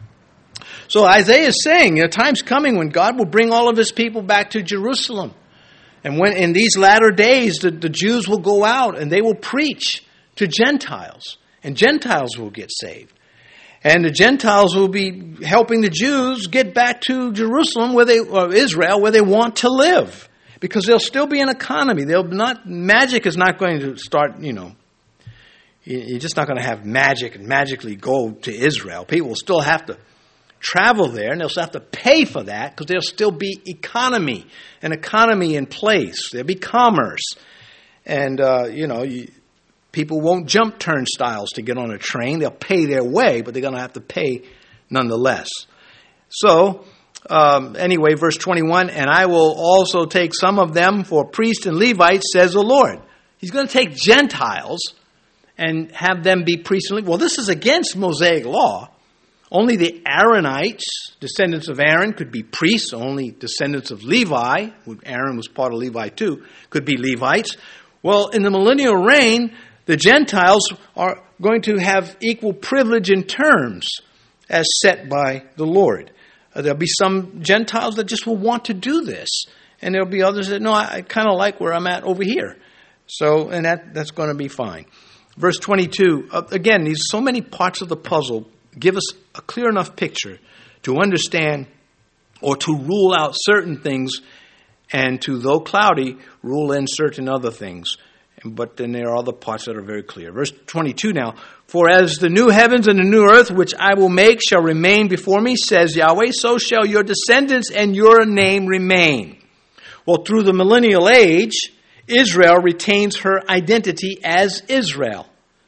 So Isaiah is saying, a time's coming when God will bring all of his people back to Jerusalem. And when in these latter days, the, the Jews will go out and they will preach to Gentiles. And Gentiles will get saved. And the Gentiles will be helping the Jews get back to Jerusalem, where they, or Israel, where they want to live. Because there'll still be an economy. They'll not, magic is not going to start, you know, you're just not going to have magic and magically go to Israel. People will still have to travel there, and they'll still have to pay for that because there'll still be economy, an economy in place. There'll be commerce. And, uh, you know, you, people won't jump turnstiles to get on a train. They'll pay their way, but they're going to have to pay nonetheless. So, um, anyway, verse twenty-one, and I will also take some of them for priests and Levites, says the Lord. He's going to take Gentiles and have them be priests and Levites. Well, this is against Mosaic law. Only the Aaronites, descendants of Aaron, could be priests. Only descendants of Levi, Aaron was part of Levi too, could be Levites. Well, in the millennial reign, the Gentiles are going to have equal privilege in terms as set by the Lord. Uh, there'll be some Gentiles that just will want to do this. And there'll be others that, no, I, I kind of like where I'm at over here. So, and that, that's going to be fine. Verse twenty-two, uh, again, these so many parts of the puzzle give us a clear enough picture to understand or to rule out certain things and to, though cloudy, rule in certain other things. But then there are other parts that are very clear. Verse twenty-two now, for as the new heavens and the new earth which I will make shall remain before me, says Yahweh, so shall your descendants and your name remain. Well, through the millennial age, Israel retains her identity as Israel,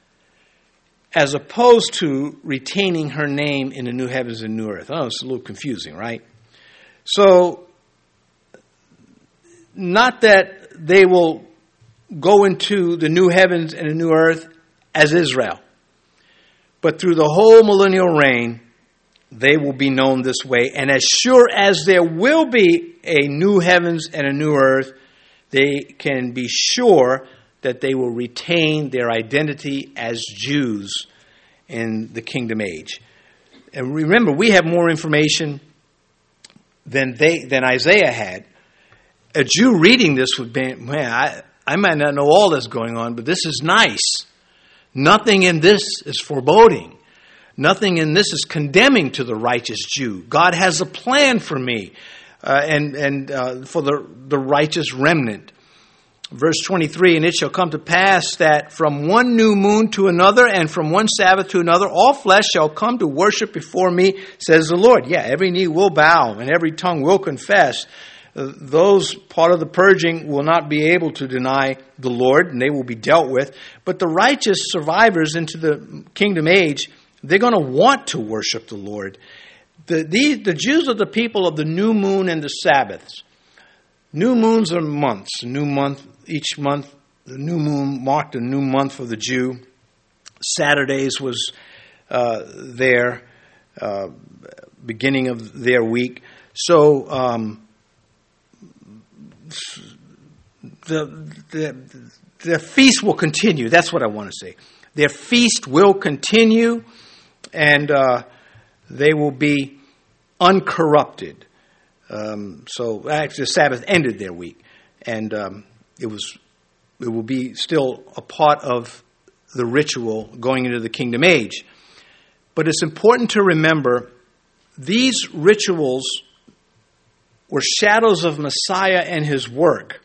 as opposed to retaining her name in the new heavens and new earth. Oh, it's a little confusing, right? So, not that they will go into the new heavens and the new earth as Israel, but through the whole millennial reign, they will be known this way. And as sure as there will be a new heavens and a new earth, they can be sure that they will retain their identity as Jews in the kingdom age. And remember, we have more information than they than Isaiah had. A Jew reading this would be, man, I, I might not know all that's going on, but this is nice. Nothing in this is foreboding. Nothing in this is condemning to the righteous Jew. God has a plan for me uh, and, and uh, for the, the righteous remnant. Verse twenty-three, and it shall come to pass that from one new moon to another and from one Sabbath to another, all flesh shall come to worship before me, says the Lord. Yeah, every knee will bow and every tongue will confess. Uh, those part of the purging will not be able to deny the Lord, and they will be dealt with. But the righteous survivors into the kingdom age, they're going to want to worship the Lord. The, the, the Jews are the people of the new moon and the Sabbaths. New moons are months. A new month, each month, the new moon marked a new month for the Jew. Saturdays was uh, their uh, beginning of their week. So um, the, the the feast will continue. That's what I want to say. Their feast will continue, and uh, they will be uncorrupted. Um, so actually, the Sabbath ended their week, and um, it was it will be still a part of the ritual going into the kingdom age. But it's important to remember these rituals were shadows of Messiah and his work.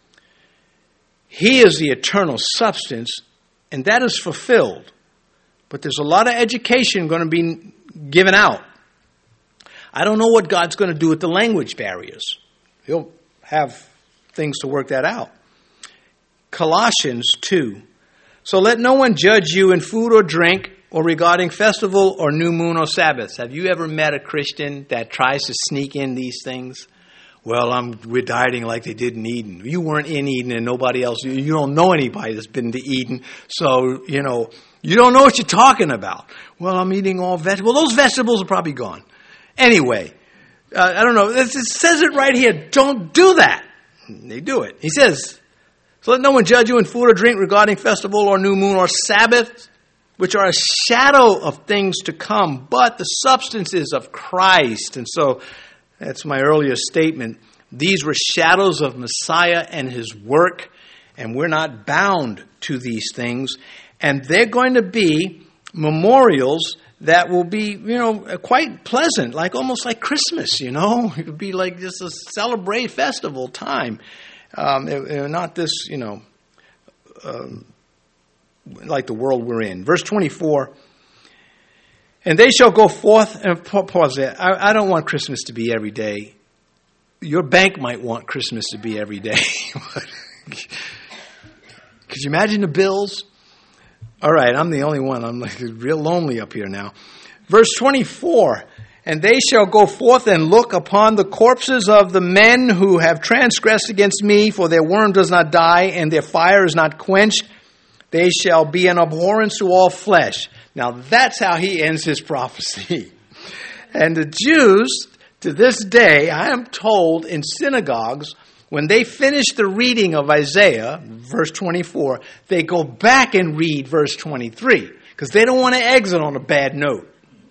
He is the eternal substance, and that is fulfilled. But there's a lot of education going to be given out. I don't know what God's going to do with the language barriers. He'll have things to work that out. Colossians two. So let no one judge you in food or drink or regarding festival or new moon or Sabbaths. Have you ever met a Christian that tries to sneak in these things? Well, I'm we're dieting like they did in Eden. You weren't in Eden and nobody else. You, you don't know anybody that's been to Eden. So, you know, you don't know what you're talking about. Well, I'm eating all vegetables. Well, those vegetables are probably gone. Anyway, uh, I don't know. It, it says it right here. Don't do that. They do it. He says, so let no one judge you in food or drink regarding festival or new moon or Sabbath, which are a shadow of things to come, but the substances of Christ. And so that's my earlier statement. These were shadows of Messiah and his work, and we're not bound to these things. And they're going to be memorials that will be, you know, quite pleasant, like almost like Christmas, you know. It would be like just a celebrate festival time. Um, it, it, not this, you know, um, like the world we're in. Verse twenty-four, and they shall go forth, and pause there. I, I don't want Christmas to be every day. Your bank might want Christmas to be every day. Could you imagine the bills? All right, I'm the only one. I'm like real lonely up here now. Verse twenty-four, and they shall go forth and look upon the corpses of the men who have transgressed against me, for their worm does not die, and their fire is not quenched. They shall be an abhorrence to all flesh. Now that's how he ends his prophecy. And the Jews, to this day, I am told in synagogues, when they finish the reading of Isaiah, verse twenty-four, they go back and read verse twenty-three, because they don't want to exit on a bad note.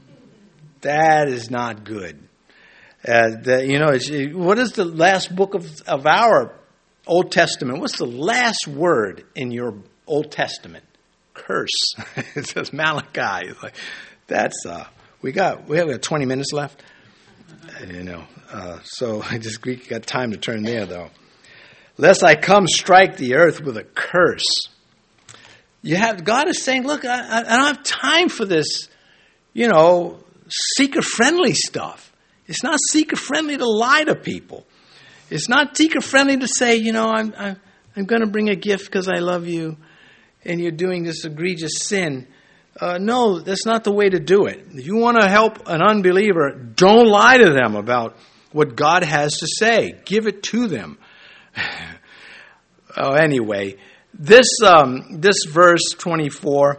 That is not good. Uh, the, you know, it's, what is the last book of, of our Old Testament? What's the last word in your Old Testament? Curse. It says Malachi. It's like, that's uh, we got we have twenty minutes left. You know, uh, so I just we got time to turn there though. Lest I come strike the earth with a curse. You have God is saying, look, I, I don't have time for this, you know, seeker-friendly stuff. It's not seeker-friendly to lie to people. It's not seeker-friendly to say, you know, I'm I'm, I'm going to bring a gift because I love you, and you're doing this egregious sin. Uh, no, that's not the way to do it. If you want to help an unbeliever, don't lie to them about what God has to say. Give it to them. Oh, anyway, this um, this verse twenty-four,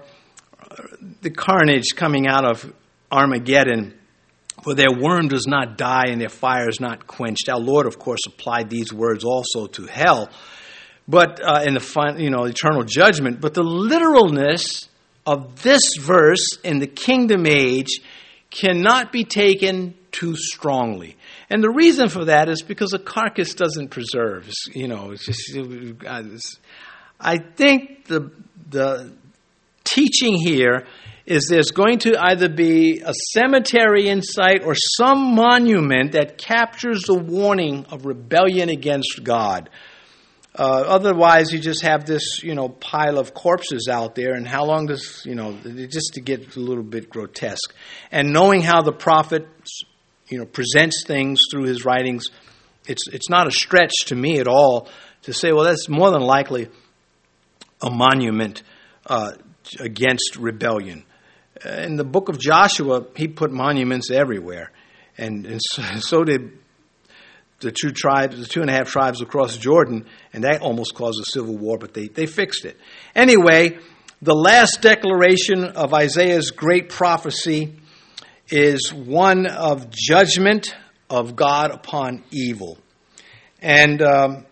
the carnage coming out of Armageddon, for their worm does not die and their fire is not quenched. Our Lord, of course, applied these words also to hell, but uh, in the final, you know, eternal judgment. But the literalness of this verse in the kingdom age cannot be taken too strongly. And the reason for that is because a carcass doesn't preserve. It's, you know, it's just, it's, I think the the teaching here is there's going to either be a cemetery in sight or some monument that captures the warning of rebellion against God. Uh, otherwise, you just have this, you know, pile of corpses out there, and how long does, you know, just to get a little bit grotesque. And knowing how the prophet, you know, presents things through his writings, it's it's not a stretch to me at all to say, well, that's more than likely a monument uh, against rebellion. In the book of Joshua, he put monuments everywhere, and, and so, so did the two tribes, the two and a half tribes across Jordan, and that almost caused a civil war, but they, they fixed it. Anyway, the last declaration of Isaiah's great prophecy is one of judgment of God upon evil. And um,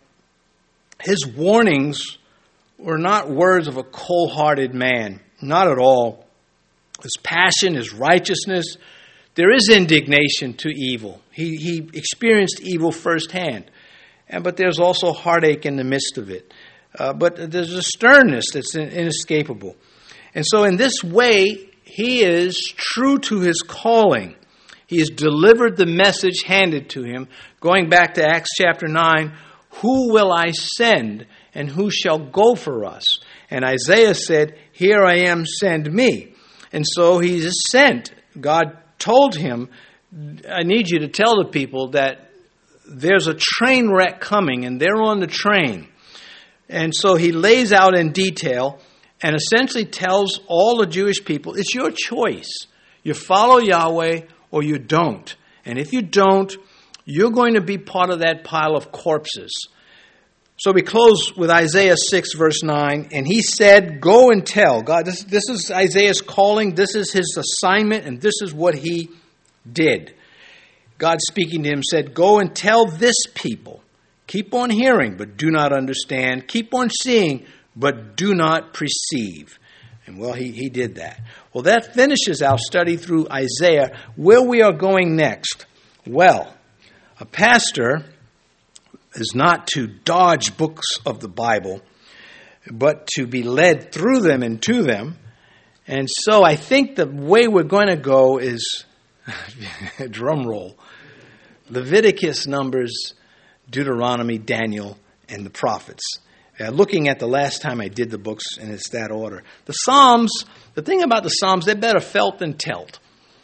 his warnings were not words of a cold-hearted man, not at all. His passion, his righteousness, there is indignation to evil. He he experienced evil firsthand. And, but there's also heartache in the midst of it. Uh, but there's a sternness that's inescapable. And so in this way, he is true to his calling. He has delivered the message handed to him. Going back to Acts chapter nine, who will I send and who shall go for us? And Isaiah said, here I am, send me. And so he's sent. God told him, I need you to tell the people that there's a train wreck coming and they're on the train. And so he lays out in detail and essentially tells all the Jewish people, it's your choice. You follow Yahweh or you don't. And if you don't, you're going to be part of that pile of corpses. So we close with Isaiah six, verse nine. And he said, go and tell. God, this, this is Isaiah's calling. This is his assignment. And this is what he did. God speaking to him said, go and tell this people. Keep on hearing, but do not understand. Keep on seeing, but do not perceive. And well, he, he did that. Well, that finishes our study through Isaiah. Where we are going next? Well, a pastor is not to dodge books of the Bible, but to be led through them and to them. And so I think the way we're going to go is, drum roll, Leviticus, Numbers, Deuteronomy, Daniel, and the prophets. Uh, looking at the last time I did the books, and it's that order. The Psalms, the thing about the Psalms, they're better felt than telt.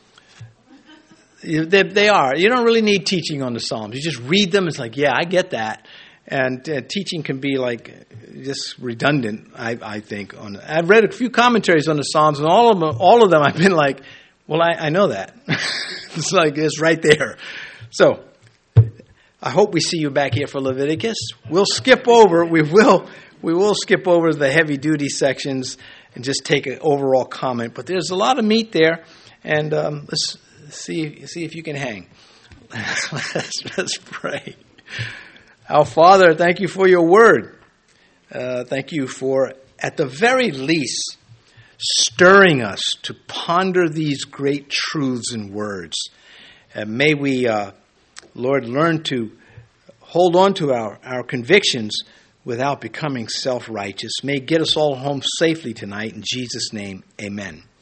They, they are. You don't really need teaching on the Psalms. You just read them. It's like, yeah, I get that. And uh, teaching can be like just redundant, I, I think. On I've read a few commentaries on the Psalms, and all of them, all of them I've been like, well, I, I know that. It's like, it's right there. So, I hope we see you back here for Leviticus. We'll skip over, we will we will skip over the heavy duty sections and just take an overall comment. But there's a lot of meat there, and um, let's see see if you can hang. let's, let's pray. Our Father, thank you for your word. Uh, thank you for, at the very least, stirring us to ponder these great truths and words. And may we, uh, Lord, learn to hold on to our, our convictions without becoming self-righteous. May get us all home safely tonight. In Jesus' name, amen.